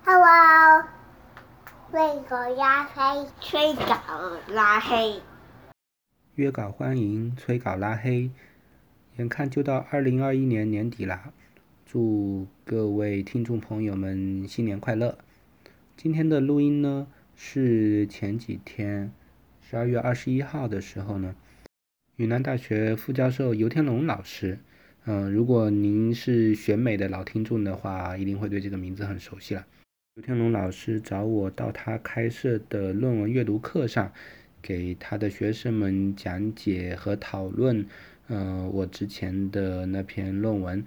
Hello，吹狗拉黑，吹狗拉黑。 约稿欢迎，催稿拉黑。眼看就到2021年年底啦，祝各位听众朋友们新年快乐。今天的录音呢，是前几天12月21号的时候呢，云南大学副教授游天龙老师，如果您是选美的老听众的话，一定会对这个名字很熟悉了。游天龙老师找我到他开设的论文阅读课上，给他的学生们讲解和讨论，我之前的那篇论文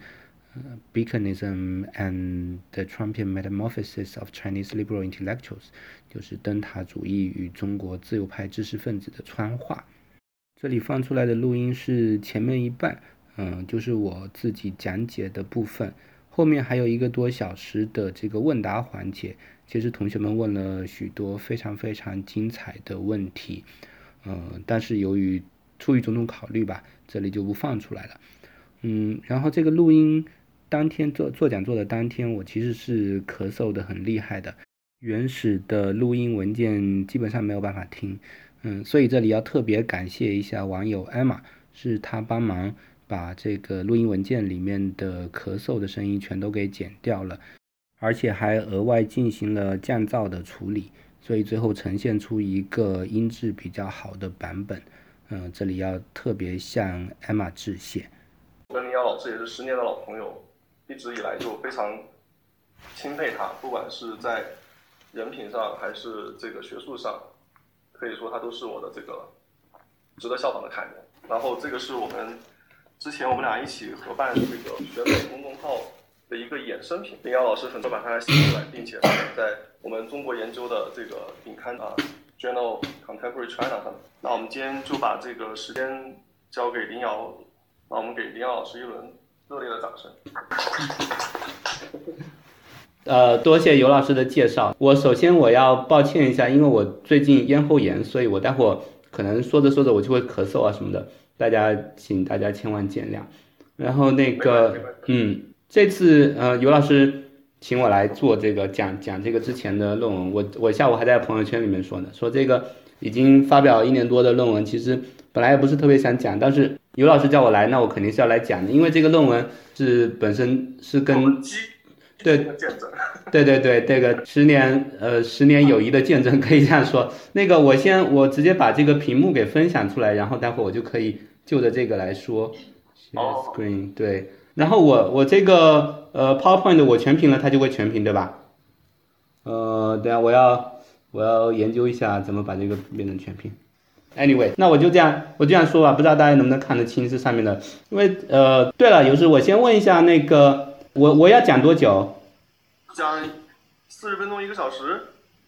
，Beaconism and the Trumpian Metamorphosis of Chinese Liberal Intellectuals， 就是灯塔主义与中国自由派知识分子的川化。这里放出来的录音是前面一半，就是我自己讲解的部分。后面还有1个多小时的这个问答环节，其实同学们问了许多非常非常精彩的问题，但是出于种种考虑吧，这里就不放出来了。然后这个录音当天做讲座的当天，我其实是咳嗽的很厉害的，原始的录音文件基本上没有办法听，所以这里要特别感谢一下网友 Emma， 是她帮忙把这个录音文件里面的咳嗽的声音全都给剪掉了，而且还额外进行了降噪的处理，所以最后呈现出一个音质比较好的版本。这里要特别向 Emma 致谢。 我跟林瑶老师也是10年的老朋友，一直以来就非常钦佩他，不管是在人品上还是这个学术上，可以说他都是我的这个值得效仿的楷模。然后这个是之前我们俩一起合办这个选美公众号的一个衍生品，林瑶老师很多把它写出来，并且在我们中国研究的这个顶刊Journal Contemporary China 上。那我们今天就把这个时间交给林瑶，那我们给林瑶老师一轮热烈的掌声。 多谢尤老师的介绍。首先我要抱歉一下，因为我最近咽喉炎，所以我待会儿可能说着说着我就会咳嗽啊什么的，请大家千万见谅。然后这次尤老师请我来做这个讲这个之前的论文，我下午还在朋友圈里面说呢，说这个已经发表1年多的论文，其实本来也不是特别想讲，但是尤老师叫我来，那我肯定是要来讲的，因为这个论文本身是跟对，这个10年友谊的见证，可以这样说。那个我直接把这个屏幕给分享出来，然后待会儿我就可以就着这个来说。Share screen， 对。然后我这个PowerPoint 我全屏了，它就会全屏，对吧？等下我要研究一下怎么把这个变成全屏。Anyway， 那我就这样说吧，不知道大家能不能看得清这上面的。因为对了，有时我先问一下那个。我要讲多久？ 讲40分钟1个小时。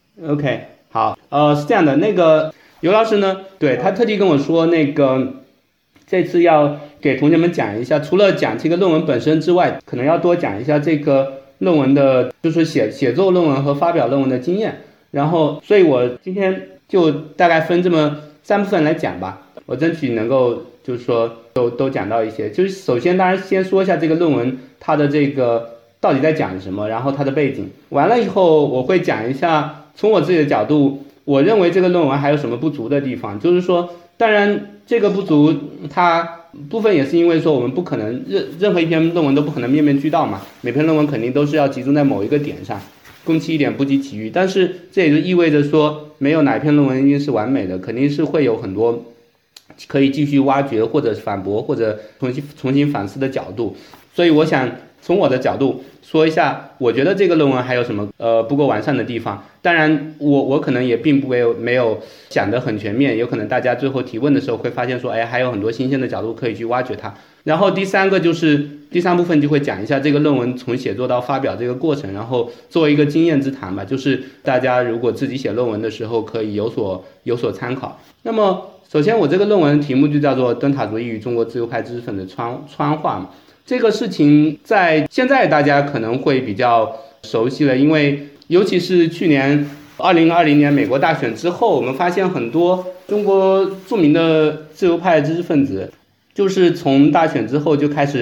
OK， 好，是这样的，那个尤老师呢，对，他特地跟我说，那个这次要给同学们讲一下，除了讲这个论文本身之外，可能要多讲一下这个论文的，就是写作论文和发表论文的经验。然后，所以我今天就大概分这么3部分来讲吧，我争取能够就是说都讲到一些。就是首先当然先说一下这个论文它的这个到底在讲什么，然后它的背景，完了以后我会讲一下从我自己的角度，我认为这个论文还有什么不足的地方。就是说当然这个不足它部分也是因为说我们不可能任何一篇论文都不可能面面俱到嘛，每篇论文肯定都是要集中在某一个点上，攻其一点不及其余。但是这也就意味着说没有哪一篇论文一定是完美的，肯定是会有很多可以继续挖掘或者反驳或者重新反思的角度。所以我想从我的角度说一下，我觉得这个论文还有什么不够完善的地方。当然我可能也并没有讲得很全面，有可能大家最后提问的时候会发现说，还有很多新鲜的角度可以去挖掘它。然后第三部分就会讲一下这个论文从写作到发表这个过程，然后作为一个经验之谈吧，就是大家如果自己写论文的时候可以有所参考。那么首先我这个论文题目就叫做灯塔主义与中国自由派知识分子川化嘛。这个事情在现在大家可能会比较熟悉了，因为尤其是去年2020年美国大选之后，我们发现很多中国著名的自由派知识分子就是从大选之后就开始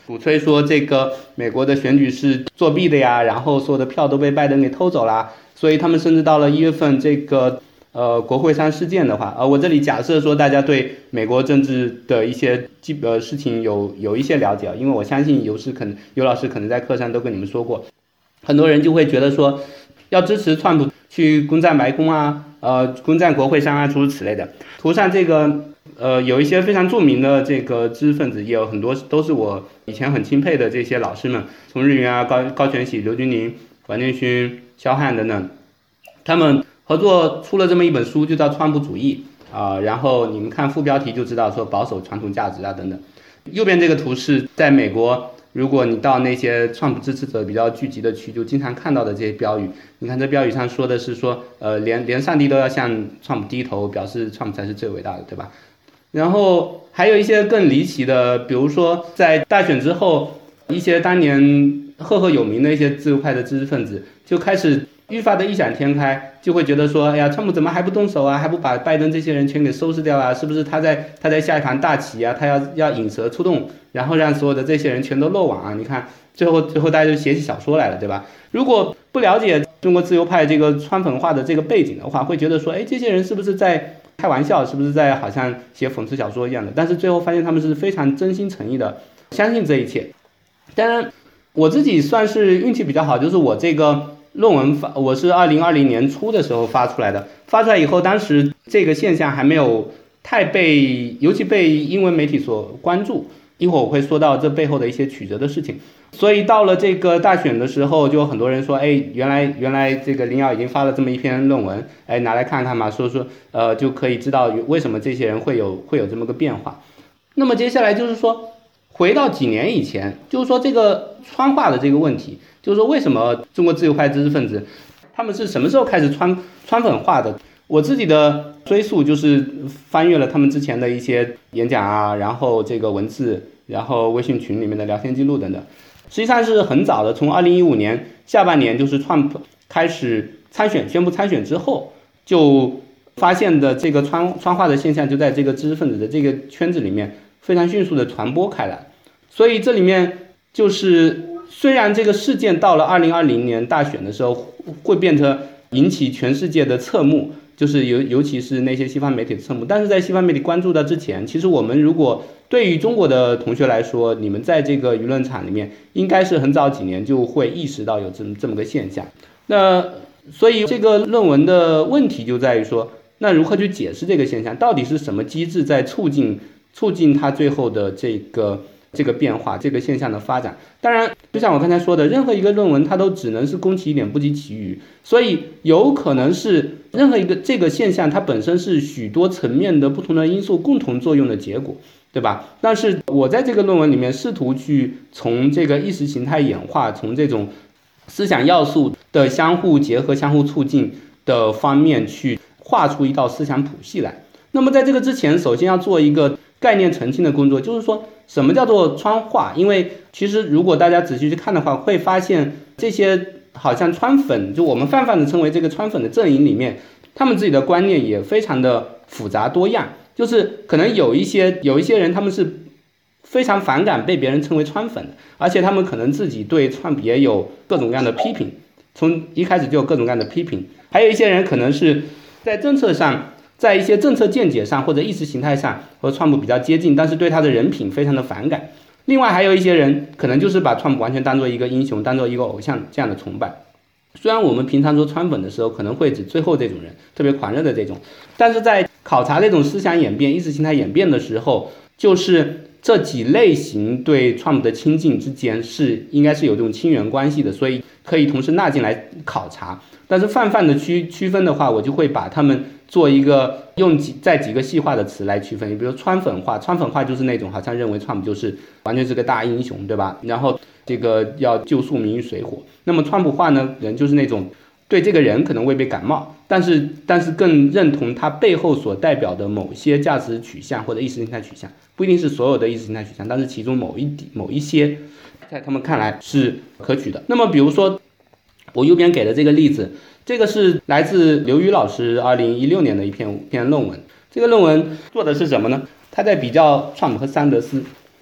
鼓吹说这个美国的选举是作弊的呀，然后所有的票都被拜登给偷走了，所以他们甚至到了1月份这个国会山事件的话，我这里假设说大家对美国政治的一些事情有一些了解，因为我相信尤老师可能在课上都跟你们说过，很多人就会觉得说要支持川普去攻占白宫啊，攻占国会山啊，诸如此类的。图上这个有一些非常著名的这个知识分子，也有很多都是我以前很钦佩的这些老师们，从日云啊、高全喜、刘军宁、王建勋、肖汉等等，他们合作出了这么一本书，就叫《川普主义》然后你们看副标题就知道说保守传统价值啊等等。右边这个图是在美国，如果你到那些川普支持者比较聚集的区，就经常看到的这些标语。你看这标语上说的是说，连上帝都要向川普低头，表示川普才是最伟大的，对吧？然后还有一些更离奇的，比如说在大选之后，一些当年赫赫有名的一些自由派的知识分子就开始愈发的异想天开，就会觉得说，哎呀，川普怎么还不动手啊，还不把拜登这些人全给收拾掉啊？是不是他在下一盘大棋啊？他要引蛇出洞，然后让所有的这些人全都漏网啊？你看最后大家就写起小说来了，对吧？如果不了解中国自由派这个川粉化的这个背景的话，会觉得说，哎，这些人是不是在开玩笑，是不是在好像写讽刺小说一样的？但是最后发现他们是非常真心诚意的相信这一切。当然我自己算是运气比较好，就是我这个论文我是2020年初的时候发出来的，发出来以后当时这个现象还没有太尤其被英文媒体所关注，一会儿我会说到这背后的一些曲折的事情。所以到了这个大选的时候，就很多人说，哎，原来这个林瑶已经发了这么一篇论文，哎，拿来看看嘛，说就可以知道为什么这些人会有这么个变化。那么接下来就是说，回到几年以前，就是说这个川化的这个问题，就是说为什么中国自由派知识分子他们是什么时候开始川粉化的？我自己的追溯就是翻阅了他们之前的一些演讲啊，然后这个文字，然后微信群里面的聊天记录等等。实际上是很早的，从2015年下半年，就是川普开始宣布参选之后，就发现的这个川化的现象就在这个知识分子的这个圈子里面非常迅速的传播开来。所以这里面就是虽然这个事件到了2020年大选的时候会变成引起全世界的侧目，就是尤其是那些西方媒体的侧目，但是在西方媒体关注到之前，其实我们如果对于中国的同学来说，你们在这个舆论场里面应该是很早几年就会意识到有这么个现象。那所以这个论文的问题就在于说，那如何去解释这个现象，到底是什么机制在促进它最后的这个变化，这个现象的发展。当然就像我刚才说的，任何一个论文它都只能是攻其一点不及其余，所以有可能是任何一个这个现象它本身是许多层面的不同的因素共同作用的结果，对吧？但是我在这个论文里面试图去从这个意识形态演化，从这种思想要素的相互结合、相互促进的方面去画出一道思想谱系来。那么在这个之前，首先要做一个概念澄清的工作，就是说什么叫做川化？因为其实如果大家仔细去看的话，会发现这些好像川粉，就我们泛泛的称为这个川粉的阵营里面，他们自己的观念也非常的复杂多样。就是可能有一些人他们是非常反感被别人称为川粉的，而且他们可能自己对川普也有各种各样的批评，从一开始就有各种各样的批评。还有一些人可能是在政策上，在一些政策见解上或者意识形态上和川普比较接近，但是对他的人品非常的反感。另外还有一些人可能就是把川普完全当做一个英雄，当做一个偶像这样的崇拜。虽然我们平常说川粉的时候可能会指最后这种人，特别狂热的这种，但是在考察这种思想演变、意识形态演变的时候，就是这几类型对川普的亲近之间应该是有这种亲缘关系的，所以可以同时纳进来考察。但是泛泛的区分的话，我就会把他们做一个用几个细化的词来区分。比如川粉化就是那种好像认为川普就是完全是个大英雄，对吧？然后这个要救赎民于水火。那么川普化呢，人就是那种对这个人可能未必感冒，但是更认同他背后所代表的某些价值取向或者意识形态取向，不一定是所有的意识形态取向，但是其中某一些在他们看来是可取的。那么比如说我右边给的这个例子，这个是来自刘瑜老师2016年的一篇论文。这个论文做的是什么呢？他在比较川普和桑德斯。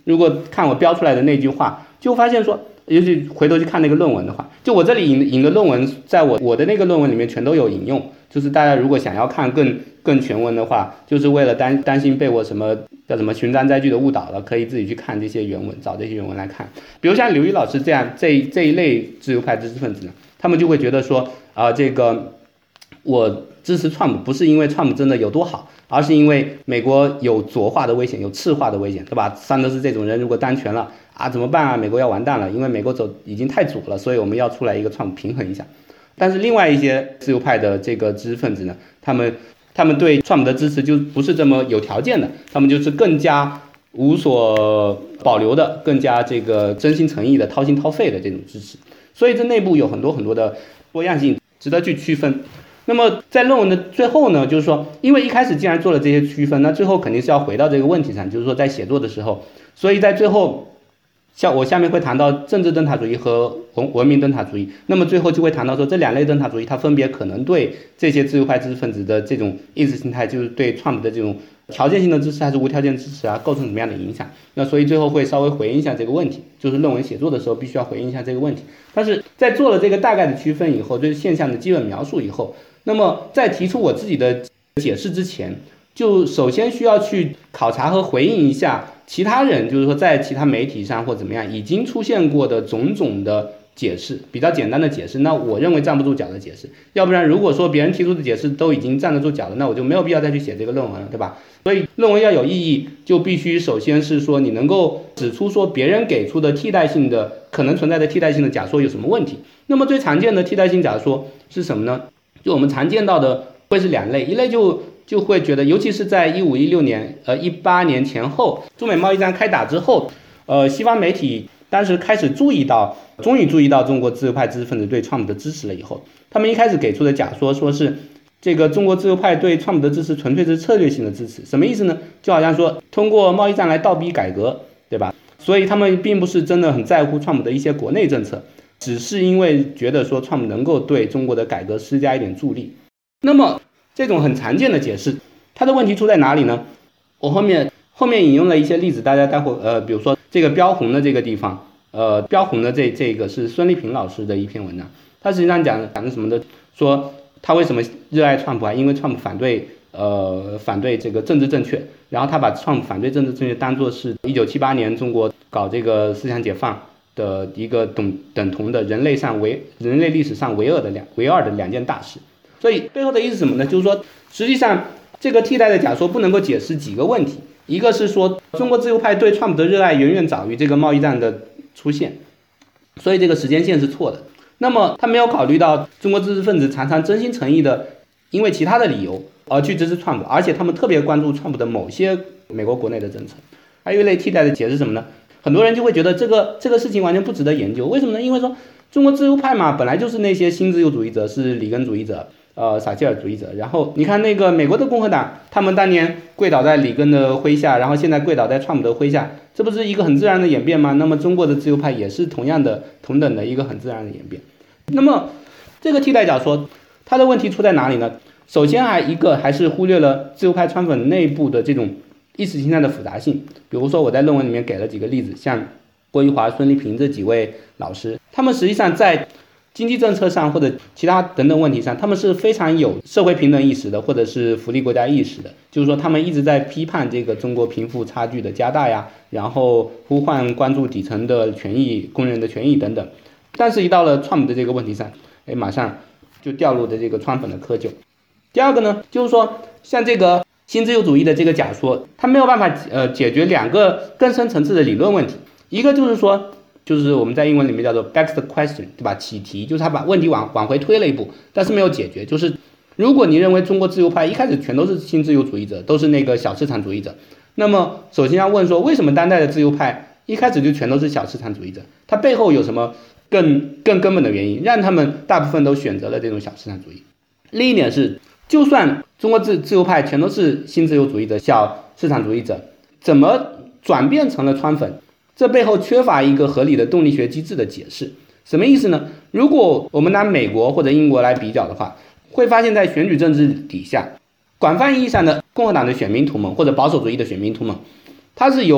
如果看我标出来的那句话，就发现说，尤其回头去看那个论文的话，就我这里引的论文，在我的那个论文里面全都有引用。就是大家如果想要看更全文的话，就是为了担心被我什么叫什么寻章摘句的误导了，可以自己去看这些原文，找这些原文来看。比如像刘瑜老师这一类自由派知识分子呢，他们就会觉得说这个我支持川普不是因为川普真的有多好，而是因为美国有左化的危险，有赤化的危险，对吧？桑德斯这种人如果当权了怎么办啊？美国要完蛋了，因为美国已经太左了，所以我们要出来一个川普平衡一下。但是另外一些自由派的这个知识分子呢，他们对川普的支持就不是这么有条件的，他们就是更加无所保留的，更加这个真心诚意的掏心掏肺的这种支持。所以这内部有很多的多样性，值得去区分。那么在论文的最后呢，就是说，因为一开始既然做了这些区分，那最后肯定是要回到这个问题上，就是说在写作的时候，所以在最后。像我下面会谈到政治灯塔主义和文明灯塔主义，那么最后就会谈到说这两类灯塔主义它分别可能对这些自由派知识分子的这种意识形态，就是对川普的这种条件性的支持还是无条件支持构成什么样的影响。那所以最后会稍微回应一下这个问题，就是论文写作的时候必须要回应一下这个问题。但是在做了这个大概的区分以后，对现象的基本描述以后，那么在提出我自己的解释之前，就首先需要去考察和回应一下其他人，就是说在其他媒体上或怎么样已经出现过的种种的解释，比较简单的解释，那我认为站不住脚的解释。要不然如果说别人提出的解释都已经站得住脚了，那我就没有必要再去写这个论文了，对吧？所以论文要有意义，就必须首先是说你能够指出说别人给出的替代性的可能存在的替代性的假说有什么问题。那么最常见的替代性假说是什么呢？就我们常见到的会是两类，一类就会觉得，尤其是在15-16年18年前后，中美贸易战开打之后，西方媒体当时开始终于注意到中国自由派知识分子对川普的支持了以后，他们一开始给出的假说说是这个中国自由派对川普的支持纯粹是策略性的支持，什么意思呢？就好像说通过贸易战来倒逼改革，对吧？所以他们并不是真的很在乎川普的一些国内政策，只是因为觉得说川普能够对中国的改革施加一点助力。那么这种很常见的解释，它的问题出在哪里呢？我后面引用了一些例子，大家待会比如说这个标红的这个地方，标红的这个是孙立平老师的一篇文章，他实际上讲的什么的，说他为什么热爱川普因为川普反对这个政治正确，然后他把川普反对政治正确当作是1978年中国搞这个思想解放的一个等同的人类历史上唯二的两件大事。所以背后的意思是什么呢？就是说实际上这个替代的假说不能够解释几个问题，一个是说中国自由派对川普的热爱远远早于这个贸易战的出现，所以这个时间线是错的。那么他没有考虑到中国知识分子常常真心诚意的因为其他的理由而去支持川普，而且他们特别关注川普的某些美国国内的政策。还有一类替代的解释是什么呢？很多人就会觉得这个事情完全不值得研究，为什么呢？因为说中国自由派嘛，本来就是那些新自由主义者，是里根主义者，撒切尔主义者。然后你看那个美国的共和党，他们当年跪倒在里根的麾下，然后现在跪倒在川普的麾下，这不是一个很自然的演变吗？那么中国的自由派也是同等的一个很自然的演变。那么这个替代假说它的问题出在哪里呢？首先还是忽略了自由派川粉内部的这种意识形态的复杂性。比如说我在论文里面给了几个例子，像郭玉华、孙立平这几位老师，他们实际上在经济政策上或者其他等等问题上，他们是非常有社会平等意识的，或者是福利国家意识的。就是说他们一直在批判这个中国贫富差距的加大呀，然后呼唤关注底层的权益、工人的权益等等。但是一到了川普的这个问题上，马上就掉入的这个川粉的窠臼。第二个呢，就是说像这个新自由主义的这个假说，它没有办法解决两个更深层次的理论问题。一个就是说，就是我们在英文里面叫做 back the question， 对吧？起题，就是他把问题往回推了一步，但是没有解决。就是如果你认为中国自由派一开始全都是新自由主义者，都是那个小市场主义者，那么首先要问说，为什么当代的自由派一开始就全都是小市场主义者？它背后有什么更根本的原因，让他们大部分都选择了这种小市场主义？另一点是，就算中国自由派全都是新自由主义者、小市场主义者，怎么转变成了川粉？这背后缺乏一个合理的动力学机制的解释。什么意思呢？如果我们拿美国或者英国来比较的话，会发现在选举政治底下，广泛意义上的共和党的选民同盟或者保守主义的选民同盟，它是由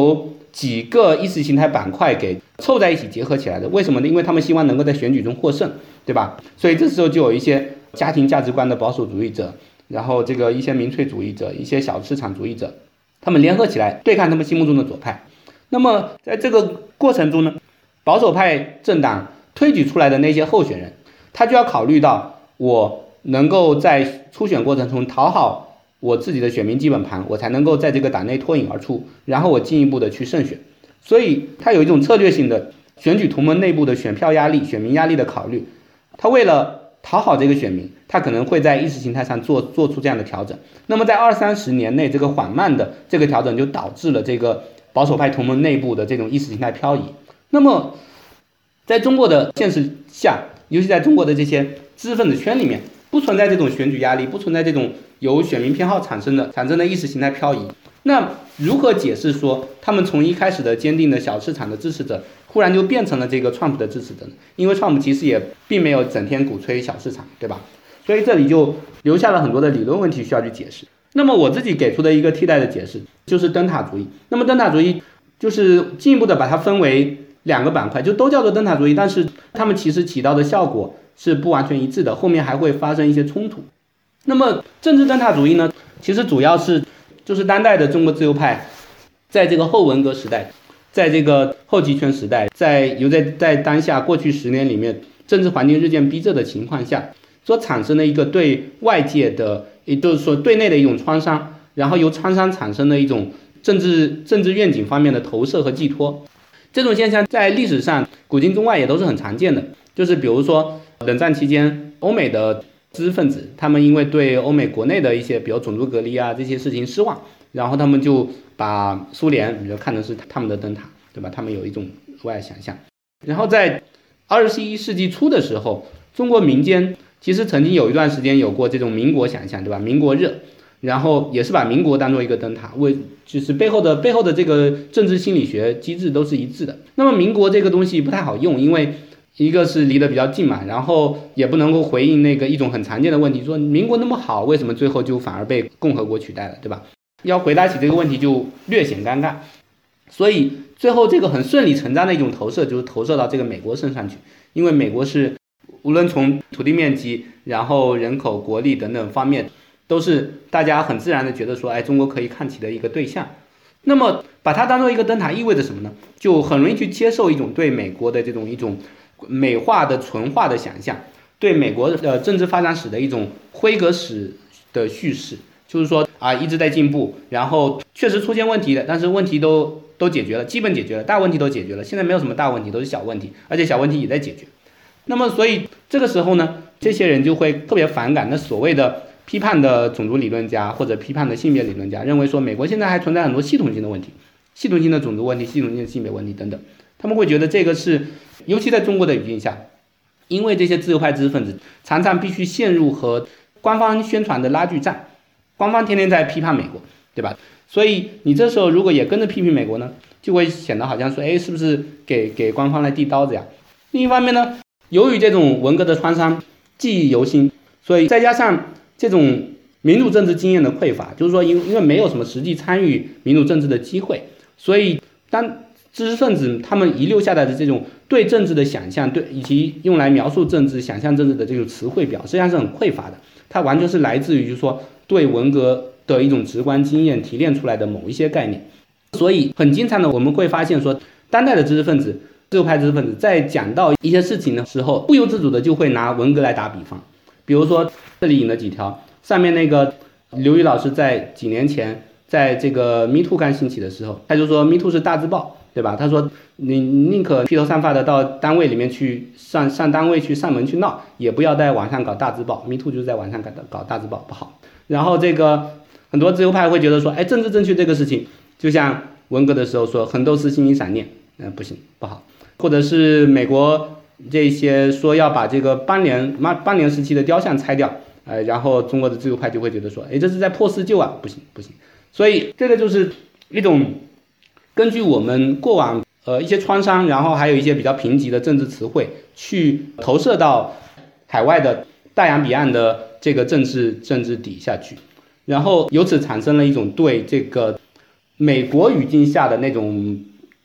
几个意识形态板块给凑在一起结合起来的。为什么呢？因为他们希望能够在选举中获胜，对吧？所以这时候就有一些家庭价值观的保守主义者，然后这个一些民粹主义者，一些小市场主义者，他们联合起来对抗他们心目中的左派。那么在这个过程中呢，保守派政党推举出来的那些候选人，他就要考虑到我能够在初选过程中讨好我自己的选民基本盘，我才能够在这个党内脱颖而出，然后我进一步的去胜选。所以他有一种策略性的选举同盟内部的选票压力、选民压力的考虑。他为了讨好这个选民，他可能会在意识形态上做出这样的调整。那么在20-30年内，这个缓慢的这个调整就导致了这个保守派同盟内部的这种意识形态漂移。那么在中国的现实下，尤其在中国的这些知识分子圈里面，不存在这种选举压力，不存在这种由选民偏好产生的意识形态漂移。那如何解释说他们从一开始的坚定的小市场的支持者，忽然就变成了这个川普的支持者呢？因为川普其实也并没有整天鼓吹小市场，对吧？所以这里就留下了很多的理论问题需要去解释。那么我自己给出的一个替代的解释就是灯塔主义。那么灯塔主义就是进一步的把它分为两个板块，就都叫做灯塔主义，但是他们其实起到的效果是不完全一致的，后面还会发生一些冲突。那么政治灯塔主义呢，其实主要是就是当代的中国自由派在这个后文革时代，在这个后集权时代，在当下过去10年里面政治环境日渐逼仄的情况下所产生的一个对外界的，也就是说对内的一种创伤，然后由创伤产生的一种政治愿景方面的投射和寄托。这种现象在历史上古今中外也都是很常见的，就是比如说冷战期间欧美的知识分子，他们因为对欧美国内的一些比如种族隔离啊这些事情失望，然后他们就把苏联比如看成是他们的灯塔，对吧？他们有一种额外想象。然后在21世纪初的时候，中国民间其实曾经有一段时间有过这种民国想象，对吧？民国热，然后也是把民国当做一个灯塔，就是背后的这个政治心理学机制都是一致的。那么民国这个东西不太好用，因为一个是离得比较近嘛，然后也不能够回应那个一种很常见的问题，说民国那么好，为什么最后就反而被共和国取代了，对吧？要回答起这个问题就略显尴尬。所以最后这个很顺理成章的一种投射就是投射到这个美国身上去，因为美国是无论从土地面积，然后人口、国力等等方面，都是大家很自然的觉得说，哎，中国可以看齐的一个对象。那么把它当做一个灯塔意味着什么呢？就很容易去接受一种对美国的这种一种美化的纯化的想象，对美国政治发展史的一种辉格史的叙事，就是说啊一直在进步，然后确实出现问题的，但是问题都解决了，基本解决了，大问题都解决了，现在没有什么大问题，都是小问题，而且小问题也在解决。那么所以这个时候呢，这些人就会特别反感那所谓的批判的种族理论家或者批判的性别理论家，认为说美国现在还存在很多系统性的问题，系统性的种族问题，系统性的性别问题等等。他们会觉得这个是，尤其在中国的语境下，因为这些自由派知识分子常常必须陷入和官方宣传的拉锯战，官方天天在批判美国，对吧？所以你这时候如果也跟着批评美国呢，就会显得好像说，哎，是不是给官方来递刀子呀？另一方面呢，由于这种文革的创伤记忆犹新，所以再加上这种民主政治经验的匮乏，就是说因为没有什么实际参与民主政治的机会，所以当知识分子他们遗留下来的这种对政治的想象，对以及用来描述政治、想象政治的这种词汇表，实际上是很匮乏的。它完全是来自于就是说对文革的一种直观经验提炼出来的某一些概念。所以很经常的我们会发现说，当代的知识分子、自由派知识分子在讲到一些事情的时候，不由自主的就会拿文革来打比方。比如说这里引了几条，上面那个刘宇老师在几年前在这个 MeToo 刚兴起的时候，他就说 MeToo 是大字报，对吧？他说你宁可披头散发的到单位里面去上单位去上门去闹，也不要在网上搞大字报。MeToo 就是在网上搞大字报，不好。然后这个很多自由派会觉得说，哎，政治正确这个事情，就像文革的时候说横斗士心灵闪念，不行，不好。或者是美国这些说要把这个邦联时期的雕像拆掉，然后中国的自由派就会觉得说，哎，这是在破四旧啊，不行不行。所以这个就是一种根据我们过往一些创伤，然后还有一些比较贫瘠的政治词汇，去投射到海外的大洋彼岸的这个政治底下去，然后由此产生了一种对这个美国语境下的那种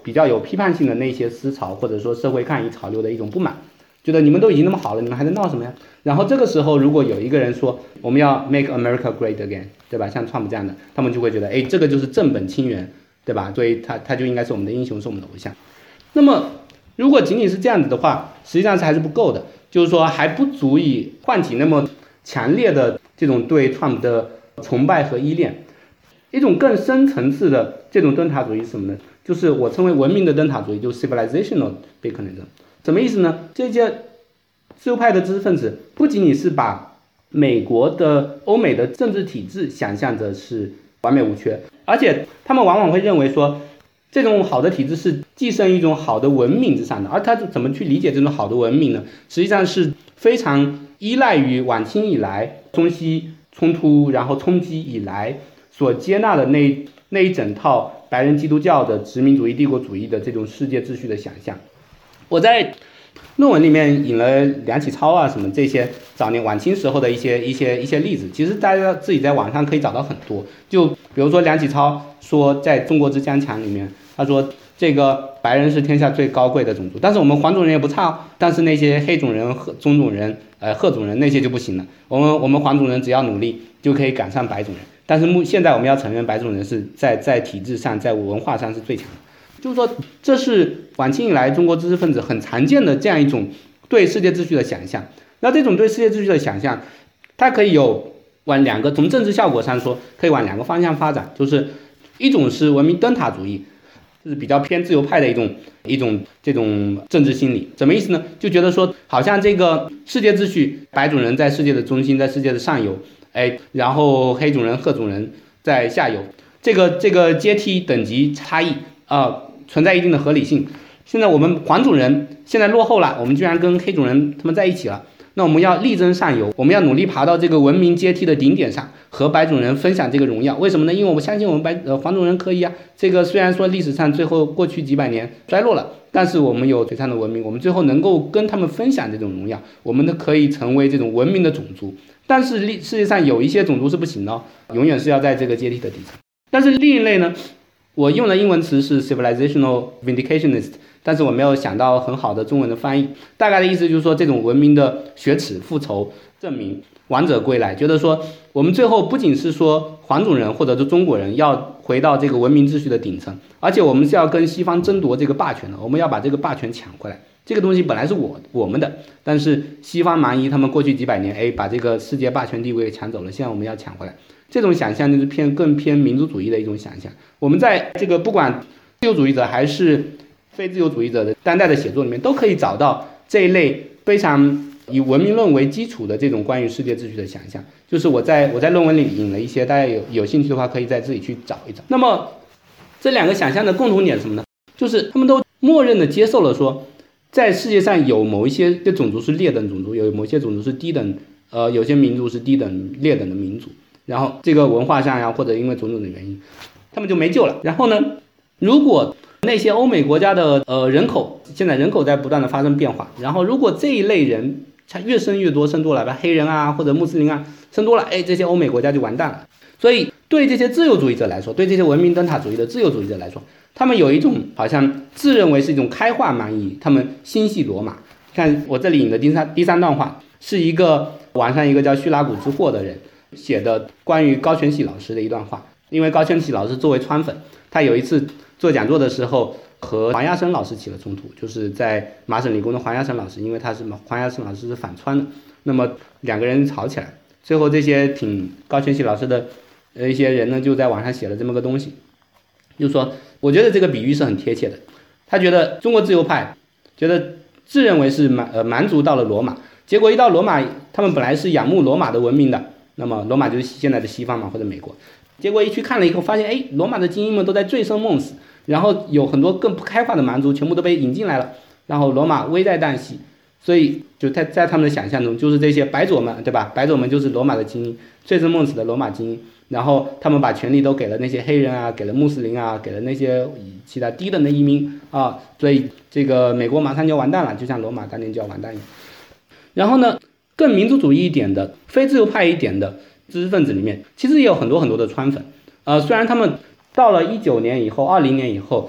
比较有批判性的那些思潮，或者说社会抗议潮流的一种不满，觉得你们都已经那么好了，你们还在闹什么呀？然后这个时候如果有一个人说我们要 make America great again， 对吧？像川普这样的，他们就会觉得，哎，这个就是正本清源，对吧？所以他就应该是我们的英雄，是我们的偶像。那么如果仅仅是这样子的话，实际上是还是不够的，就是说还不足以唤起那么强烈的这种对川普的崇拜和依恋。一种更深层次的这种灯塔主义是什么呢？就是我称为文明的灯塔主义，就是 civilizational beaconism。什么意思呢？这些自由派的知识分子不仅仅是把美国的欧美的政治体制想象着是完美无缺，而且他们往往会认为说这种好的体制是寄生一种好的文明之上的。而他怎么去理解这种好的文明呢？实际上是非常依赖于晚清以来中西冲突然后冲击以来所接纳的那一整套白人基督教的殖民主义帝国主义的这种世界秩序的想象。我在论文里面引了梁启超啊什么这些早年晚清时候的一些例子，其实大家自己在网上可以找到很多。就比如说梁启超说在中国之江墙里面，他说这个白人是天下最高贵的种族，但是我们黄种人也不差哦，但是那些黑种人、棕种人、褐种人那些就不行了。我们黄种人只要努力就可以赶上白种人，但是现在我们要承认白种人是在体制上在文化上是最强的。就是说这是晚清以来中国知识分子很常见的这样一种对世界秩序的想象。那这种对世界秩序的想象它可以有往两个，从政治效果上说可以往两个方向发展，就是一种是文明灯塔主义，就是比较偏自由派的一种这种政治心理。什么意思呢？就觉得说好像这个世界秩序白种人在世界的中心，在世界的上游，然后黑种人、褐种人在下游，这个阶梯等级差异存在一定的合理性。现在我们黄种人现在落后了，我们居然跟黑种人他们在一起了，那我们要力争上游，我们要努力爬到这个文明阶梯的顶点上，和白种人分享这个荣耀。为什么呢？因为我们相信我们黄种人可以啊。这个虽然说历史上最后过去几百年衰落了，但是我们有璀璨的文明，我们最后能够跟他们分享这种荣耀，我们可以成为这种文明的种族。但是世界上有一些种族是不行的，永远是要在这个阶梯的底层。但是另一类呢，我用的英文词是 civilizational vindicationist， 但是我没有想到很好的中文的翻译。大概的意思就是说，这种文明的雪耻、复仇、证明、王者归来，觉得说我们最后不仅是说黄种人或者是中国人要回到这个文明秩序的顶层，而且我们是要跟西方争夺这个霸权的，我们要把这个霸权抢回来。这个东西本来是我们的，但是西方蛮夷他们过去几百年把这个世界霸权地位给抢走了，现在我们要抢回来。这种想象就是更偏民族主义的一种想象。我们在这个不管自由主义者还是非自由主义者的当代的写作里面，都可以找到这一类非常以文明论为基础的这种关于世界秩序的想象。就是我在论文里引了一些，大家有兴趣的话可以再自己去找一找。那么这两个想象的共同点是什么呢？就是他们都默认的接受了说，在世界上有某一些种族是劣等种族，有某些种族是低等，有些民族是低等劣等的民族。然后这个文化上呀，或者因为种种的原因，他们就没救了。然后呢，如果那些欧美国家的人口，现在人口在不断的发生变化，然后如果这一类人他越生越多，生多了吧，黑人啊或者穆斯林啊生多了，这些欧美国家就完蛋了。所以对这些自由主义者来说，对这些文明灯塔主义的自由主义者来说，他们有一种好像自认为是一种开化蛮夷，他们心系罗马。看我这里引的第三段话，是一个网上一个叫叙拉古之祸的人写的关于高全喜老师的一段话。因为高全喜老师作为川粉，他有一次做讲座的时候和黄亚生老师起了冲突，就是在麻省理工的黄亚生老师，因为黄亚生老师是反川的，那么两个人吵起来，最后这些挺高全喜老师的一些人呢，就在网上写了这么个东西，就说我觉得这个比喻是很贴切的。他觉得中国自由派觉得自认为是蛮族到了罗马，结果一到罗马，他们本来是仰慕罗马的文明的，那么罗马就是现在的西方嘛，或者美国，结果一去看了以后发现，罗马的精英们都在醉生梦死，然后有很多更不开化的蛮族全部都被引进来了，然后罗马危在旦夕。所以就在他们的想象中，就是这些白左们，对吧？白左们就是罗马的精英，醉生梦死的罗马精英，然后他们把权力都给了那些黑人啊，给了穆斯林啊，给了那些其他低等的移民啊，所以这个美国马上就要完蛋了，就像罗马当年就要完蛋一样。然后呢，更民族主义一点的、非自由派一点的知识分子里面，其实也有很多很多的川粉。虽然他们到了19年以后、20年以后，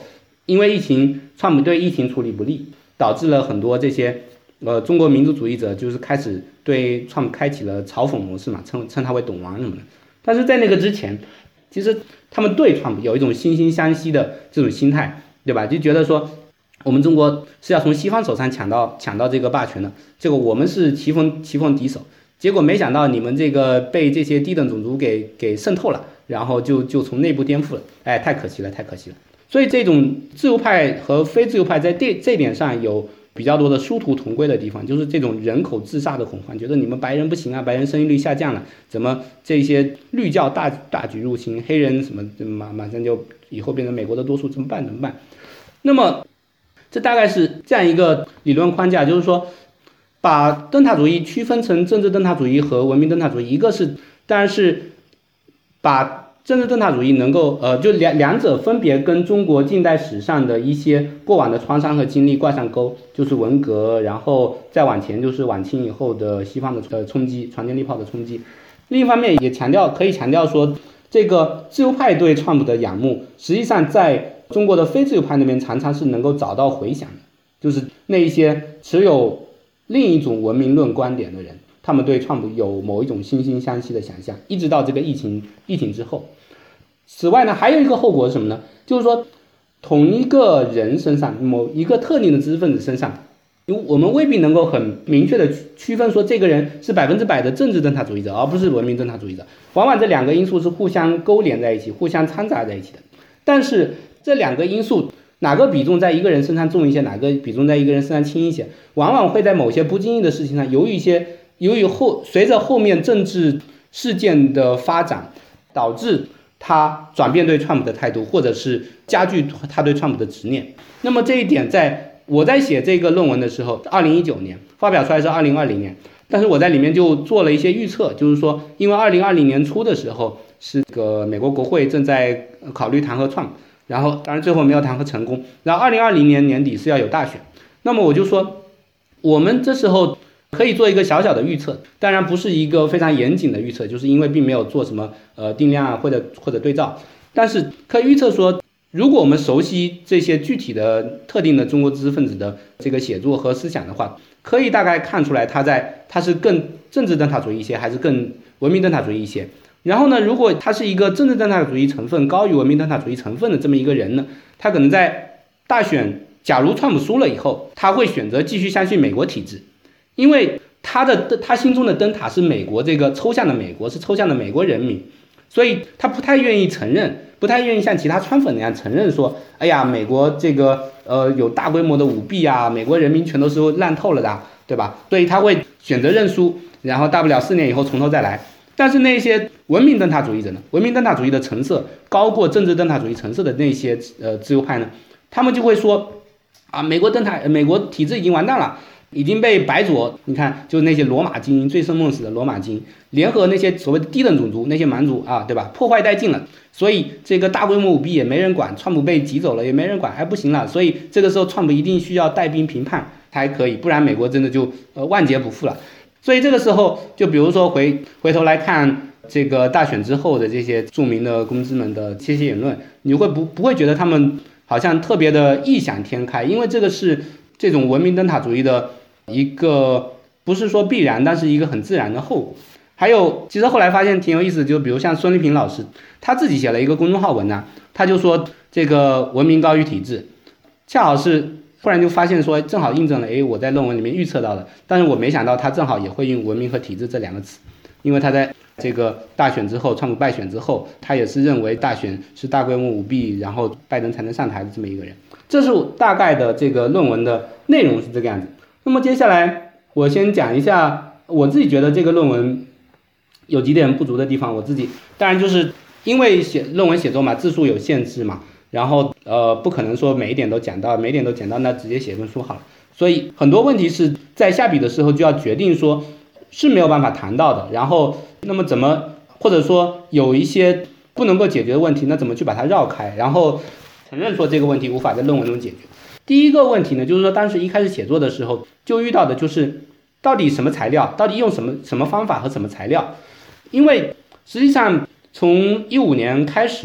因为疫情，川普对疫情处理不力，导致了很多这些中国民族主义者就是开始对川普开启了嘲讽模式嘛，称他为董王什么的。但是在那个之前，其实他们对川普有一种惺惺相惜的这种心态，对吧？就觉得说我们中国是要从西方手上抢到这个霸权的，这个我们是棋逢敌手。结果没想到你们这个被这些低等种族给渗透了，然后就从内部颠覆了，哎，太可惜了。所以这种自由派和非自由派在这点上有比较多的殊途同归的地方，就是这种人口自杀的恐慌，觉得你们白人不行啊，白人生育率下降了，怎么这些绿教大举入侵，黑人什么马上就以后变成美国的多数，怎么办？那么这大概是这样一个理论框架，就是说把灯塔主义区分成政治灯塔主义和文明灯塔主义，一个是当然是把政治灯塔主义能够就两者分别跟中国近代史上的一些过往的创伤和经历挂上钩，就是文革，然后再往前就是晚清以后的西方的冲击，传电力炮的冲击。另一方面也可以强调说，这个自由派对川普的仰慕，实际上在中国的非自由派那边常常是能够找到回响的，就是那一些持有另一种文明论观点的人，他们对川普有某一种惺惺相惜的想象，一直到这个疫情之后。此外呢，还有一个后果是什么呢？就是说同一个人身上，某一个特定的知识分子身上，我们未必能够很明确的区分说这个人是100%的政治灯塔主义者，而不是文明灯塔主义者。往往这两个因素是互相勾连在一起，互相掺杂在一起的。但是这两个因素哪个比重在一个人身上重一些，哪个比重在一个人身上轻一些，往往会在某些不经意的事情上，由于随着后面政治事件的发展，导致他转变对川普的态度，或者是加剧他对川普的执念。那么这一点在我在写这个论文的时候，2019年发表出来是2020年，但是我在里面就做了一些预测，就是说因为2020年初的时候是个美国国会正在考虑弹劾川普，然后当然最后没有弹劾成功，然后2020年年底是要有大选，那么我就说我们这时候可以做一个小小的预测，当然不是一个非常严谨的预测，就是因为并没有做什么定量啊或者对照，但是可以预测说，如果我们熟悉这些具体的特定的中国知识分子的这个写作和思想的话，可以大概看出来他是更政治灯塔主义一些，还是更文明灯塔主义一些。然后呢，如果他是一个政治灯塔主义成分高于文明灯塔主义成分的这么一个人呢，他可能在大选，假如川普输了以后，他会选择继续相信美国体制。因为他心中的灯塔是美国，这个抽象的美国，是抽象的美国人民，所以他不太愿意承认，不太愿意像其他川粉那样承认说，哎呀，美国这个有大规模的舞弊啊，美国人民全都是烂透了的，对吧？所以他会选择认输，然后大不了4年以后从头再来。但是那些文明灯塔主义者呢，文明灯塔主义的成色高过政治灯塔主义成色的那些自由派呢，他们就会说啊，美国体制已经完蛋了。已经被白左，你看，就是那些罗马精英，醉生梦死的罗马精英，联合那些所谓的低等种族，那些蛮族啊，对吧？破坏殆尽了，所以这个大规模舞弊也没人管，川普被挤走了也没人管，不行了，所以这个时候川普一定需要带兵平叛才可以，不然美国真的就万劫不复了。所以这个时候，就比如说回头来看这个大选之后的这些著名的公知们的这些言论，你会不会觉得他们好像特别的异想天开？因为这个是这种文明灯塔主义的一个不是说必然，但是一个很自然的后果。还有其实后来发现挺有意思，就比如像孙立平老师他自己写了一个公众号文章，他就说这个文明高于体制，恰好是忽然就发现说正好印证了我在论文里面预测到的，但是我没想到他正好也会用文明和体制这两个词，因为他在这个大选之后，川普败选之后，他也是认为大选是大规模舞弊，然后拜登才能上台的这么一个人。这是大概的这个论文的内容是这个样子。那么接下来我先讲一下我自己觉得这个论文有几点不足的地方。我自己当然就是因为论文写作嘛，字数有限制嘛，然后不可能说每一点都讲到，那直接写一本书好了。所以很多问题是在下笔的时候就要决定说是没有办法谈到的，然后那么怎么，或者说有一些不能够解决的问题，那怎么去把它绕开，然后承认说这个问题无法在论文中解决。第一个问题呢，就是说当时一开始写作的时候就遇到的就是到底什么材料，到底用什么方法和什么材料。因为实际上从15年开始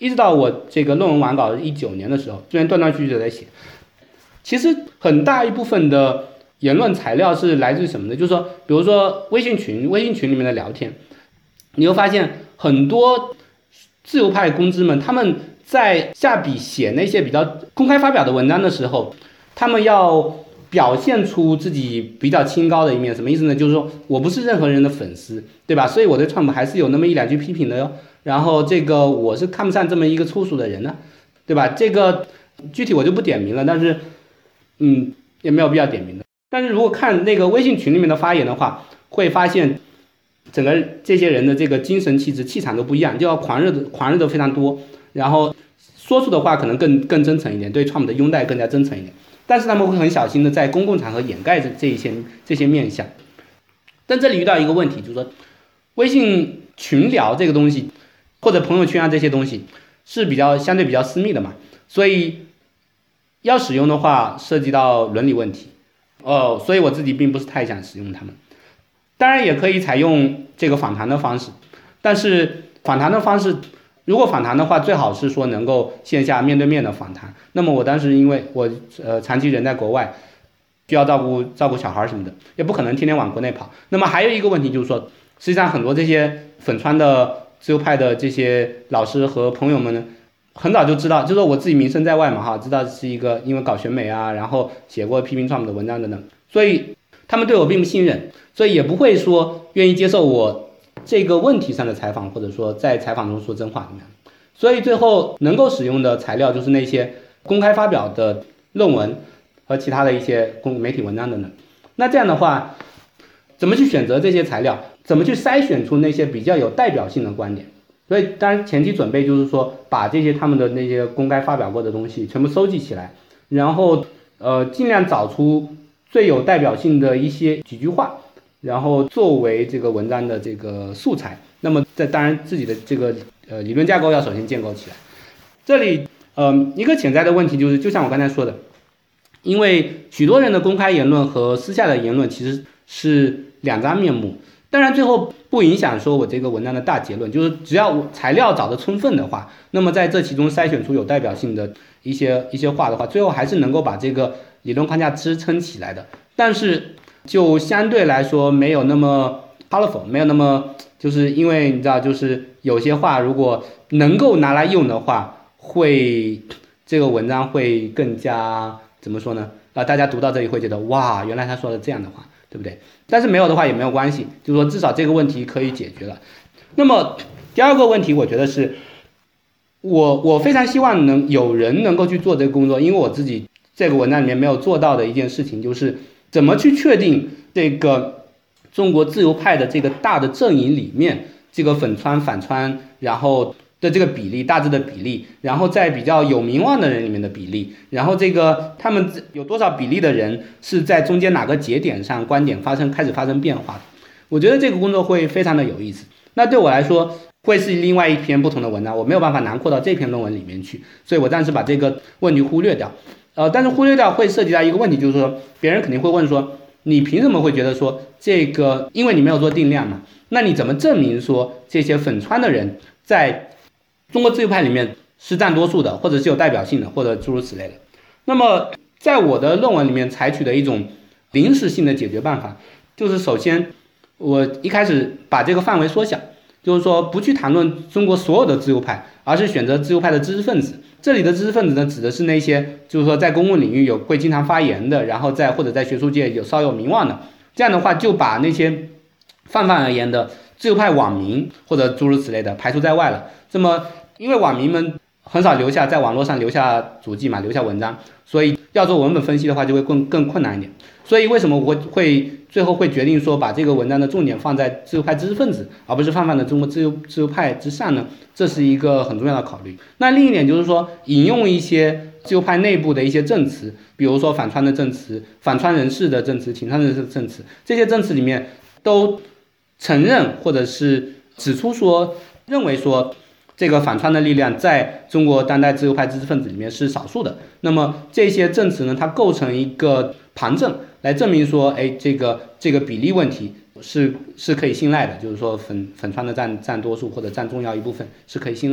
一直到我这个论文完稿19年的时候，中间断断续续的在写。其实很大一部分的言论材料是来自于什么呢？就是说，比如说微信群里面的聊天，你会发现很多自由派公知们，他们在下笔写那些比较公开发表的文章的时候，他们要表现出自己比较清高的一面。什么意思呢？就是说我不是任何人的粉丝，对吧？所以我对川普还是有那么一两句批评的哟。然后这个我是看不上这么一个粗俗的人呢，对吧？这个具体我就不点名了，但是也没有必要点名的。但是如果看那个微信群里面的发言的话，会发现整个这些人的这个精神气质气场都不一样，就要狂热的非常多，然后说出的话可能更真诚一点，对川普的拥戴更加真诚一点，但是他们会很小心的在公共场合掩盖着这些面相。但这里遇到一个问题，就是说微信群聊这个东西或者朋友圈啊这些东西是相对比较私密的嘛，所以要使用的话涉及到伦理问题所以我自己并不是太想使用它们。当然也可以采用这个访谈的方式，但是访谈的方式如果访谈的话，最好是说能够线下面对面的访谈。那么我当时因为我长期人在国外，需要照顾小孩什么的，也不可能天天往国内跑。那么还有一个问题就是说，实际上很多这些粉川的自由派的这些老师和朋友们呢，很早就知道，就是说我自己名声在外嘛知道是一个因为搞选美啊，然后写过批评川普的文章等等，所以他们对我并不信任，所以也不会说愿意接受我这个问题上的采访，或者说在采访中说真话怎么样。所以最后能够使用的材料就是那些公开发表的论文和其他的一些媒体文章等等。那这样的话，怎么去选择这些材料，怎么去筛选出那些比较有代表性的观点？所以当然前期准备就是说把这些他们的那些公开发表过的东西全部收集起来，然后尽量找出最有代表性的几句话，然后作为这个文章的这个素材。那么当然自己的这个理论架构要首先建构起来。这里一个潜在的问题就是，就像我刚才说的，因为许多人的公开言论和私下的言论其实是两张面目。当然最后不影响说我这个文章的大结论，就是只要我材料找得充分的话，那么在这其中筛选出有代表性的一些话的话，最后还是能够把这个理论框架支撑起来的。但是就相对来说没有那么 powerful， 没有那么，就是因为你知道，就是有些话如果能够拿来用的话，这个文章会更加怎么说呢？大家读到这里会觉得哇，原来他说了这样的话，对不对？但是没有的话也没有关系，就是说至少这个问题可以解决了。那么第二个问题，我觉得是我非常希望有人能够去做这个工作，因为我自己这个文章里面没有做到的一件事情，就是怎么去确定这个中国自由派的这个大的阵营里面，这个粉川反川然后的这个比例，大致的比例，然后在比较有名望的人里面的比例，然后这个他们有多少比例的人是在中间哪个节点上观点开始发生变化的。我觉得这个工作会非常的有意思。那对我来说会是另外一篇不同的文章，我没有办法囊括到这篇论文里面去，所以我暂时把这个问题忽略掉。但是忽略掉会涉及到一个问题，就是说别人肯定会问说，你凭什么会觉得说这个，因为你没有做定量嘛，那你怎么证明说这些粉川的人在中国自由派里面是占多数的，或者是有代表性的，或者诸如此类的？那么在我的论文里面采取的一种临时性的解决办法，就是首先我一开始把这个范围缩小，就是说不去谈论中国所有的自由派，而是选择自由派的知识分子。这里的知识分子呢，指的是那些就是说在公共领域会经常发言的，然后或者在学术界稍有名望的。这样的话就把那些泛而言的自由派网民或者诸如此类的排除在外了。这么因为网民们很少在网络上留下足迹嘛，留下文章，所以要做文本分析的话就会更困难一点。所以为什么我最后会决定说把这个文章的重点放在自由派知识分子，而不是泛的中国自由派之上呢？这是一个很重要的考虑。那另一点就是说，引用一些自由派内部的一些证词，比如说反川的证词、反川人士的证词、挺川人士的证词，这些证词里面都承认或者是指出说，认为说这个反川的力量在中国当代自由派知识分子里面是少数的。那么这些证词呢，它构成一个旁证，来证明说，这个比例问题是可以信赖的，就是说粉川的占多数或者占重要一部分是可以信赖的。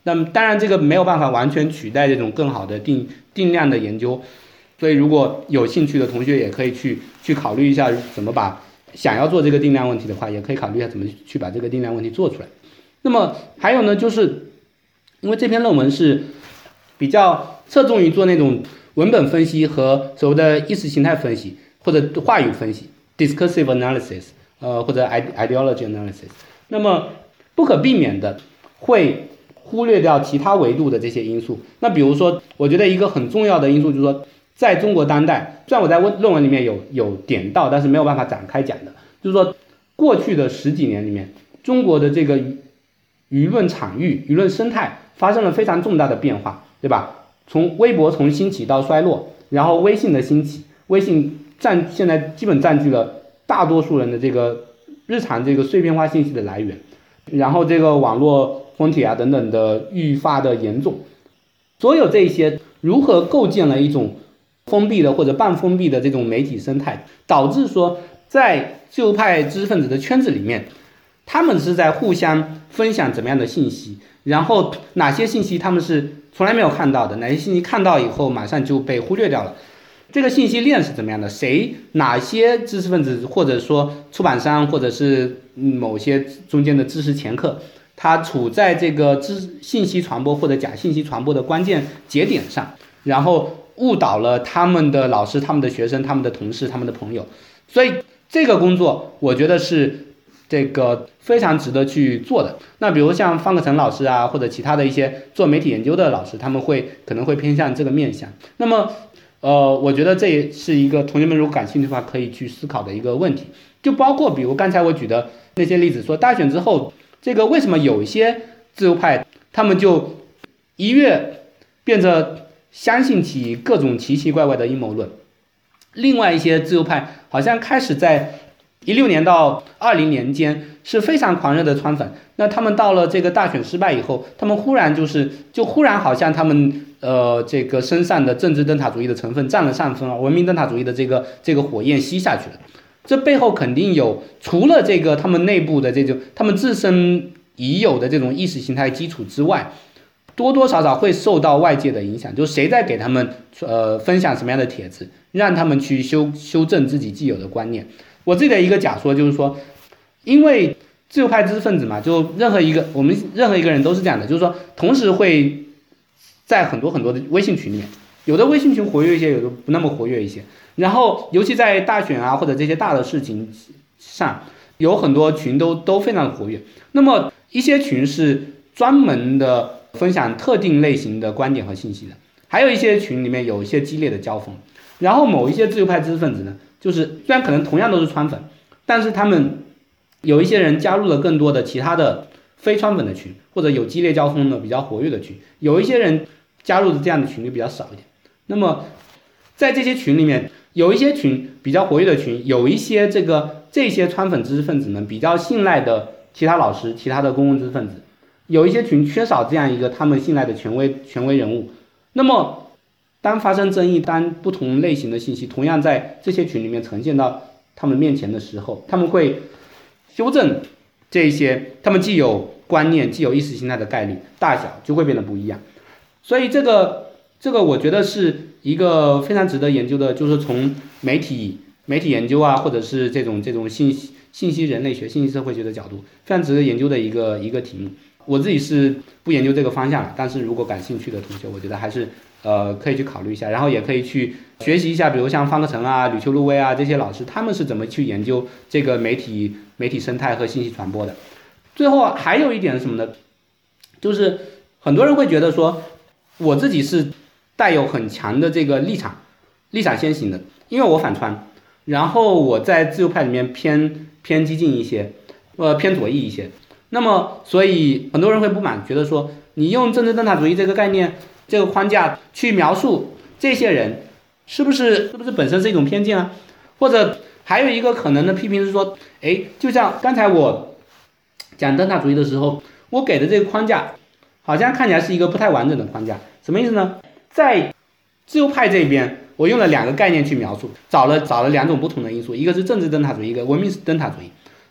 那么当然这个没有办法完全取代这种更好的定量的研究，所以如果有兴趣的同学也可以去考虑一下怎么把想要做这个定量问题的话，也可以考虑一下怎么去把这个定量问题做出来。那么还有呢，就是因为这篇论文是比较侧重于做那种文本分析和所谓的意识形态分析或者话语分析 discursive analysis， 或者 ideology analysis， 那么不可避免的会忽略掉其他维度的这些因素。那比如说我觉得一个很重要的因素就是说，在中国当代，虽然我在论文里面有点到，但是没有办法展开讲的，就是说过去的10几年里面，中国的这个舆论场域、舆论生态发生了非常重大的变化，对吧？从微博从兴起到衰落，然后微信的兴起，微信现在基本占据了大多数人的这个日常这个碎片化信息的来源，然后这个网络封帖啊等等的愈发的严重，所有这些如何构建了一种封闭的或者半封闭的这种媒体生态，导致说在自由派知识分子的圈子里面，他们是在互相分享怎么样的信息，然后哪些信息他们是从来没有看到的，哪些信息看到以后马上就被忽略掉了，这个信息链是怎么样的，哪些知识分子或者说出版商或者是某些中间的知识掮客，他处在这个信息传播或者假信息传播的关键节点上，然后误导了他们的老师、他们的学生、他们的同事、他们的朋友。所以这个工作我觉得是这个非常值得去做的。那比如像方可成老师啊，或者其他的一些做媒体研究的老师，他们可能会偏向这个面向。那么我觉得这也是一个同学们如果感兴趣的话可以去思考的一个问题，就包括比如刚才我举的那些例子，说大选之后这个为什么有一些自由派他们就一跃变得相信起各种奇奇怪怪的阴谋论，另外一些自由派好像开始在16年到20年间是非常狂热的川粉，那他们到了这个大选失败以后，他们忽然好像他们这个身上的政治灯塔主义的成分占了上风，文明灯塔主义的这个火焰熄下去了。这背后肯定有除了这个他们内部的这种他们自身已有的这种意识形态基础之外，多多少少会受到外界的影响，就是谁在给他们分享什么样的帖子，让他们去修正自己既有的观念。我自己的一个假说就是说，因为自由派知识分子嘛，就我们任何一个人都是这样的，就是说同时会在很多的微信群里面，有的微信群活跃一些，有的不那么活跃一些，然后尤其在大选啊或者这些大的事情上，有很多群都非常活跃。那么一些群是专门的分享特定类型的观点和信息的，还有一些群里面有一些激烈的交锋，然后某一些自由派知识分子呢，就是虽然可能同样都是川粉，但是他们有一些人加入了更多的其他的非川粉的群，或者有激烈交锋的比较活跃的群，有一些人加入的这样的群就比较少一点。那么在这些群里面，有一些群比较活跃的群，有一些这些川粉知识分子们比较信赖的其他老师、其他的公共知识分子，有一些群缺少这样一个他们信赖的权威人物。那么当发生争议，当不同类型的信息同样在这些群里面呈现到他们面前的时候，他们会修正这些他们既有观念既有意识形态的概率大小就会变得不一样。所以这个我觉得是一个非常值得研究的，就是从媒体研究啊，或者是这种信息人类学、信息社会学的角度，非常值得研究的一个题目。我自己是不研究这个方向了，但是如果感兴趣的同学，我觉得还是可以去考虑一下，然后也可以去学习一下，比如像方克成啊、吕秋露薇啊这些老师，他们是怎么去研究这个媒体生态和信息传播的。最后还有一点是什么呢？就是很多人会觉得说，我自己是带有很强的这个立场先行的，因为我反川，然后我在自由派里面偏激进一些，偏左翼一些。那么所以很多人会不满，觉得说你用政治灯塔主义这个概念这个框架去描述这些人，是不是本身是一种偏见啊？或者还有一个可能的批评是说，就像刚才我讲灯塔主义的时候，我给的这个框架好像看起来是一个不太完整的框架。什么意思呢？在自由派这边，我用了2个概念去描述，找了2种不同的因素，一个是政治灯塔主义，一个文明灯塔主义。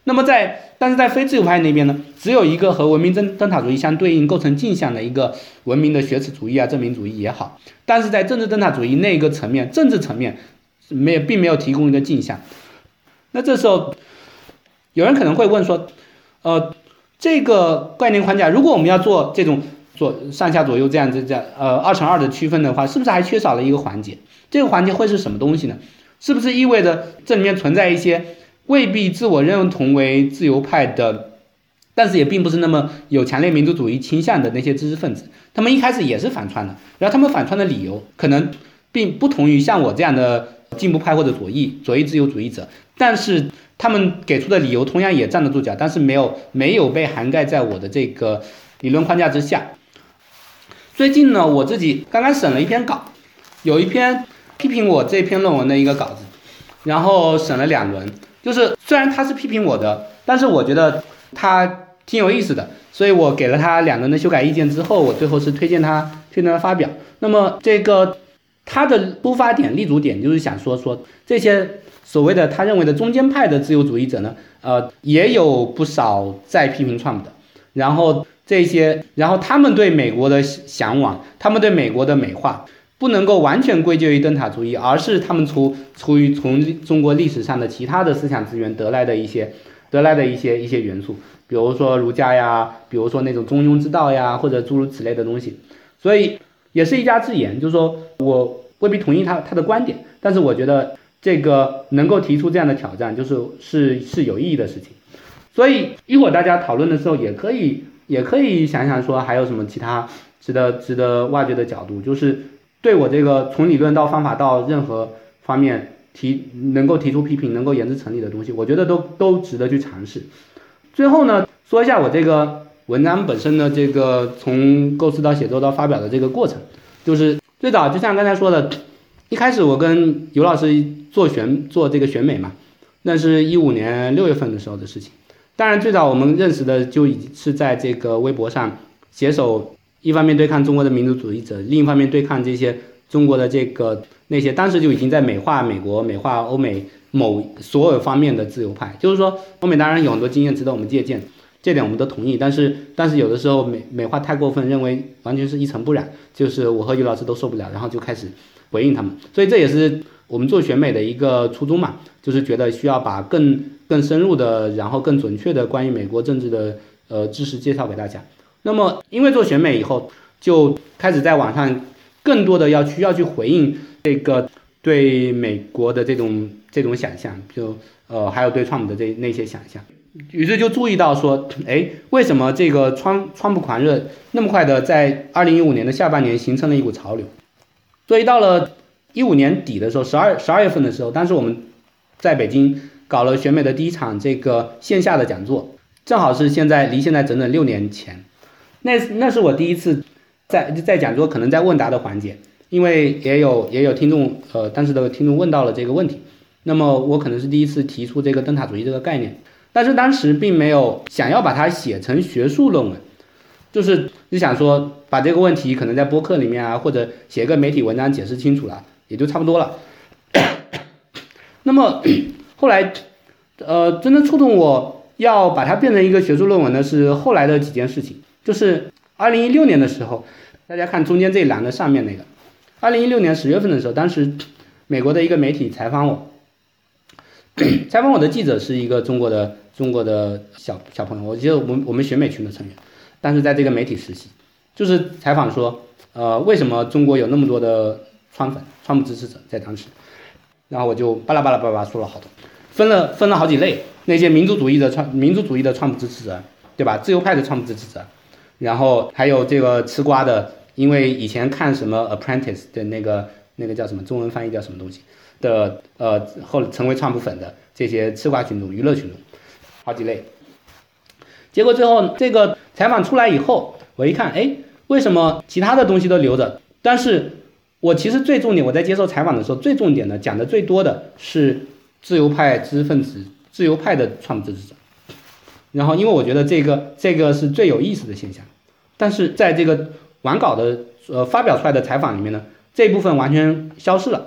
那么但是在非自由派那边呢，只有一个和文明灯塔主义相对应、构成镜像的一个文明的学耻主义啊、证明主义也好，但是在政治灯塔主义那个层面、政治层面并没有提供一个镜像。那这时候有人可能会问说，这个概念框架，如果我们要做这种上下左右这样2×2的区分的话，是不是还缺少了一个环节？这个环节会是什么东西呢？是不是意味着这里面存在一些未必自我认同为自由派的，但是也并不是那么有强烈民族主义倾向的那些知识分子？他们一开始也是反串的，然后他们反串的理由可能并不同于像我这样的进步派或者左翼自由主义者，但是他们给出的理由同样也站得住脚，但是没有被涵盖在我的这个理论框架之下。最近呢，我自己刚刚审了一篇稿，有一篇批评我这篇论文的一个稿子，然后审了2轮。就是虽然他是批评我的，但是我觉得他挺有意思的，所以我给了他2轮的修改意见之后，我最后是推荐他发表。那么这个他的出发点、立足点就是想说这些所谓的他认为的中间派的自由主义者呢，也有不少在批评Trump的，然后他们对美国的向往，他们对美国的美化，不能够完全归咎于灯塔主义，而是他们出于从中国历史上的其他的思想资源得来的一些元素，比如说儒家呀，比如说那种中庸之道呀，或者诸如此类的东西。所以也是一家之言，就是说我未必同意他的观点，但是我觉得这个能够提出这样的挑战，是有意义的事情。所以一会儿大家讨论的时候也可以想想说还有什么其他值得挖掘的角度，就是对我这个从理论到方法到任何方面能够提出批评、能够言之成理的东西，我觉得都值得去尝试。最后呢，说一下我这个文章本身的这个从构思到写作到发表的这个过程。就是最早就像刚才说的，一开始我跟尤老师做这个选美嘛，那是15年6月份的时候的事情。当然最早我们认识的就已经是在这个微博上携手，一方面对抗中国的民族主义者，另一方面对抗这些中国的那些当时就已经在美化美国、美化欧美所有方面的自由派。就是说欧美当然有很多经验值得我们借鉴，这点我们都同意，但是有的时候美化太过分，认为完全是一尘不染，就是我和于老师都受不了，然后就开始回应他们。所以这也是我们做选美的一个初衷嘛，就是觉得需要把更深入的，然后更准确的关于美国政治的知识介绍给大家。那么因为做选美以后，就开始在网上更多的需要去回应这个对美国的这种想象，就还有对川普的那些想象。于是就注意到说，为什么这个川普狂热那么快的在2015年的下半年形成了一股潮流？所以到了15年底的时候，12月份的时候，当时我们在北京搞了选美的第一场这个线下的讲座，正好是离现在整整6年前。那是我第一次在讲座，可能在问答的环节，因为也有听众当时的听众问到了这个问题，那么我可能是第一次提出这个灯塔主义这个概念，但是当时并没有想要把它写成学术论文，就想说把这个问题可能在播客里面啊，或者写个媒体文章解释清楚了，也就差不多了。那么后来真正触动我要把它变成一个学术论文的是后来的几件事情。就是2016年的时候，大家看中间这一栏的上面那个，2016年10月份的时候，当时美国的一个媒体采访我，采访我的记者是一个中国的小朋友，我记得我们选美群的成员，但是在这个媒体实习，就是采访说，为什么中国有那么多的川普支持者在当时，然后我就巴拉巴拉说了好多，分了好几类，那些民族主义的川普支持者，对吧？自由派的川普支持者。然后还有这个吃瓜的，因为以前看什么 Apprentice 的那个叫什么，中文翻译叫什么东西的，后成为川普粉的这些吃瓜群众、娱乐群众，好几类。结果最后这个采访出来以后，我一看，为什么其他的东西都留着？但是我其实最重点，我在接受采访的时候，最重点的讲的最多的是自由派知识分子、自由派的川普支持者。然后因为我觉得这个是最有意思的现象，但是在这个完稿的发表出来的采访里面呢，这一部分完全消失了。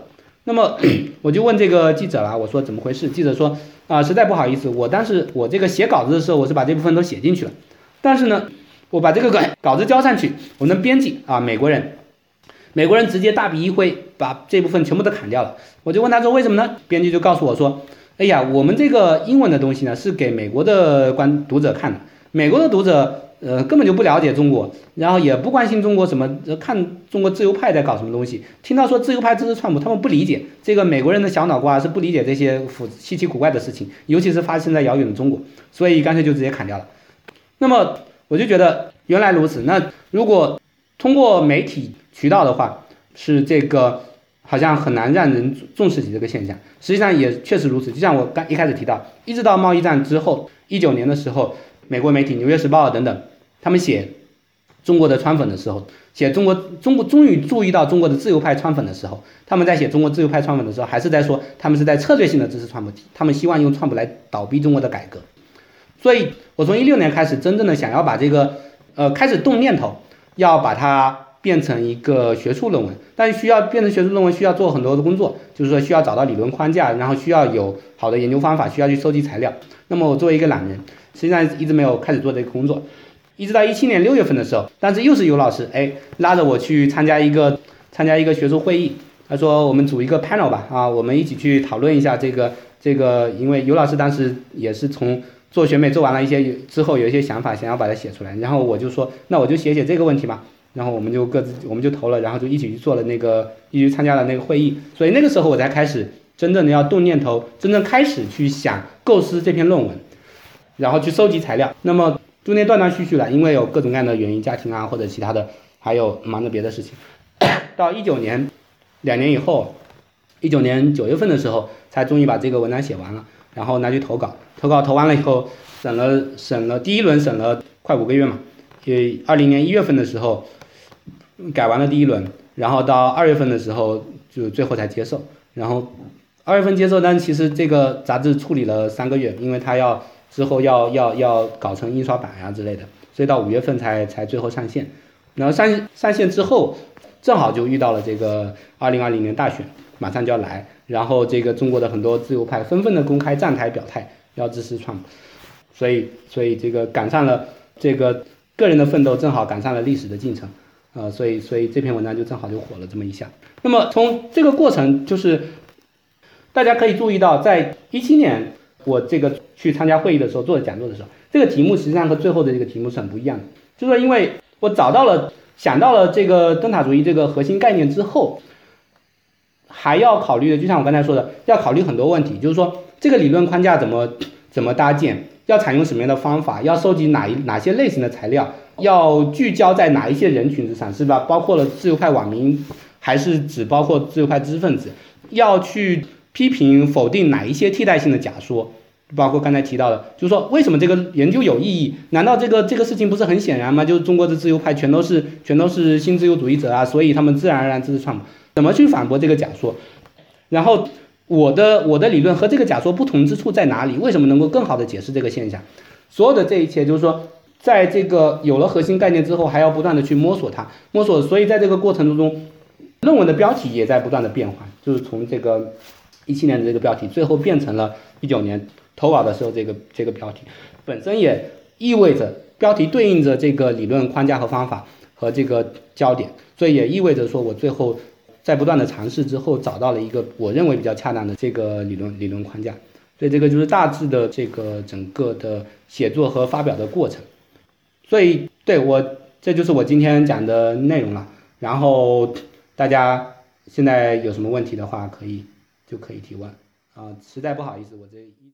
那么我就问这个记者了，我说怎么回事？记者说实在不好意思，但是我这个写稿子的时候，我是把这部分都写进去了，但是呢，我把这个稿子交上去，我们编辑美国人直接大笔一挥，把这部分全部都砍掉了。我就问他说为什么呢？编辑就告诉我说，哎呀，我们这个英文的东西呢是给美国的读者看的，美国的读者根本就不了解中国，然后也不关心中国什么，看中国自由派在搞什么东西，听到说自由派支持川普，他们不理解，这个美国人的小脑瓜是不理解这些稀奇古怪的事情，尤其是发生在遥远的中国，所以干脆就直接砍掉了。那么我就觉得原来如此，那如果通过媒体渠道的话，是这个好像很难让人重视起这个现象，实际上也确实如此。就像我一开始提到，一直到贸易战之后，19年的时候，美国媒体《纽约时报》等等，他们写中国的川粉的时候，写中国终于注意到中国的自由派川粉的时候，他们在写中国自由派川粉的时候，还是在说他们是在策略性的支持川普，他们希望用川普来倒逼中国的改革。所以我从16年开始，真正的想要把这个开始动念头，要把它变成一个学术论文，但是需要变成学术论文，需要做很多的工作，就是说需要找到理论框架，然后需要有好的研究方法，需要去收集材料。那么我作为一个懒人，实际上一直没有开始做这个工作，一直到17年6月份的时候，但是又是尤老师拉着我去参加一个学术会议，他说我们组一个 panel 吧，我们一起去讨论一下这个，因为尤老师当时也是从做学美做完了一些之后有一些想法，想要把它写出来，然后我就说那我就写这个问题嘛，然后我们就投了，然后就一起去做了一起参加了那个会议，所以那个时候我才开始真正的要动念头，真正开始去想构思这篇论文，然后去收集材料。那么中间断断续续了，因为有各种各样的原因，家庭或者其他的，还有忙着别的事情。到19年2年以后，19年9月份的时候，才终于把这个文章写完了，然后拿去投稿投完了以后，审了第一轮审了快5个月嘛，20年1月份的时候改完了第一轮，然后到2月份的时候就最后才接受，然后2月份接受，但其实这个杂志处理了3个月，因为它之后要搞成印刷版之类的，所以到5月份才最后上线。然后上线之后，正好就遇到了这个2020年大选，马上就要来，然后这个中国的很多自由派纷纷的公开站台表态要支持川普，所以这个赶上了这个个人的奋斗，正好赶上了历史的进程，所以这篇文章就正好就火了这么一下。那么从这个过程，就是大家可以注意到，在17年我这个去参加会议的时候做的讲座的时候，这个题目实际上和最后的这个题目是很不一样的，就是说因为我想到了这个灯塔主义这个核心概念之后，还要考虑的，就像我刚才说的，要考虑很多问题，就是说这个理论框架怎么搭建，要采用什么样的方法，要收集哪些类型的材料，要聚焦在哪一些人群之上，是吧？包括了自由派网民，还是只包括自由派知识分子？要去批评否定哪一些替代性的假说？包括刚才提到的，就是说为什么这个研究有意义？难道这个事情不是很显然吗？就是中国的自由派全都是新自由主义者所以他们自然而然支持川普。怎么去反驳这个假说？然后我的理论和这个假说不同之处在哪里？为什么能够更好的解释这个现象？所有的这一切，就是说，在这个有了核心概念之后，还要不断的去摸索它，所以在这个过程中，论文的标题也在不断的变化，就是从这个17年的这个标题，最后变成了19年投稿的时候这个标题，本身也意味着标题对应着这个理论框架和方法和这个焦点，所以也意味着说我最后在不断的尝试之后，找到了一个我认为比较恰当的这个理论框架。所以这个就是大致的这个整个的写作和发表的过程。所以这就是我今天讲的内容了。然后大家现在有什么问题的话，就可以提问。实在不好意思，我这